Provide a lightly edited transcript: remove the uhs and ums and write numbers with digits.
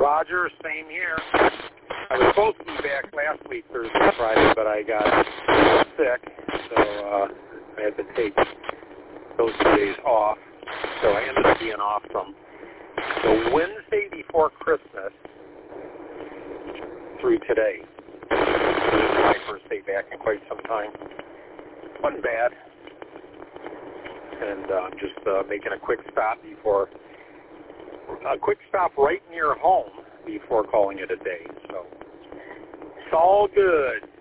Roger, same here. I was supposed to be back last week, Thursday, Friday, but I got sick, so I had to take those 2 days off. So I ended up being off from the Wednesday before Christmas through today. This is my first day back in quite some time. Wasn't bad. And I'm just making a quick stop right near home before calling it a day. So it's all good.